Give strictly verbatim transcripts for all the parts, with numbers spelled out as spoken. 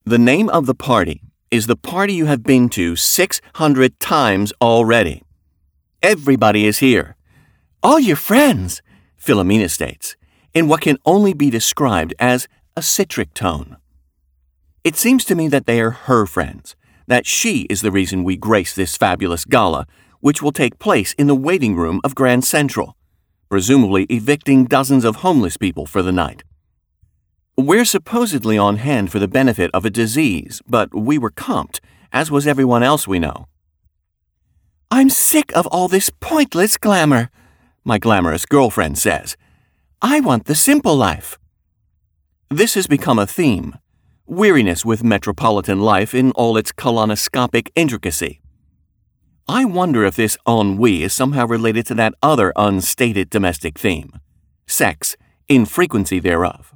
The name of the party is the party you have been to six hundred times already. Everybody is here. All your friends, Philomena states, in what can only be described as a citric tone. It seems to me that they are her friends, that she is the reason we grace this fabulous gala, which will take place in the waiting room of Grand Central, presumably evicting dozens of homeless people for the night. We're supposedly on hand for the benefit of a disease, but we were comped, as was everyone else we know. I'm sick of all this pointless glamour, my glamorous girlfriend says. I want the simple life. This has become a theme, weariness with metropolitan life in all its colonoscopic intricacy. I wonder if this ennui is somehow related to that other unstated domestic theme, sex, infrequency thereof.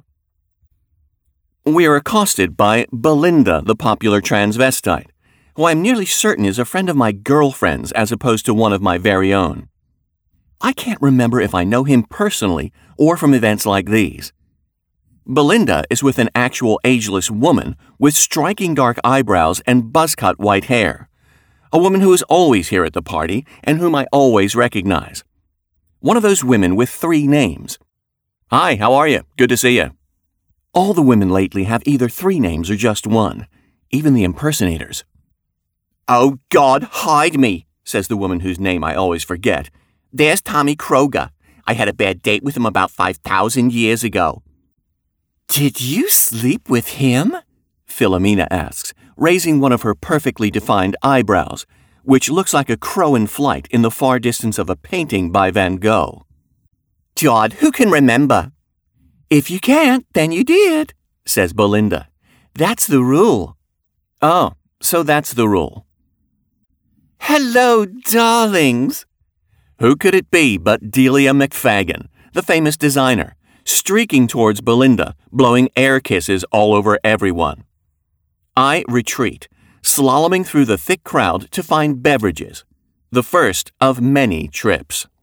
We are accosted by Belinda, the popular transvestite, who I'm nearly certain is a friend of my girlfriend's as opposed to one of my very own. I can't remember if I know him personally or from events like these. Belinda is with an actual ageless woman with striking dark eyebrows and buzz-cut white hair, a woman who is always here at the party and whom I always recognize. One of those women with three names. Hi, how are you? Good to see you. All the women lately have either three names or just one, even the impersonators. Oh, God, hide me, says the woman whose name I always forget. There's Tommy Kroger. I had a bad date with him about five thousand years ago. Did you sleep with him? Philomena asks, raising one of her perfectly defined eyebrows, which looks like a crow in flight in the far distance of a painting by Van Gogh. God, who can remember? If you can't, then you did, says Belinda. That's the rule. Oh, so that's the rule. Hello, darlings. Who could it be but Delia McFagan, the famous designer, streaking towards Belinda, blowing air kisses all over everyone. I retreat, slaloming through the thick crowd to find beverages, the first of many trips.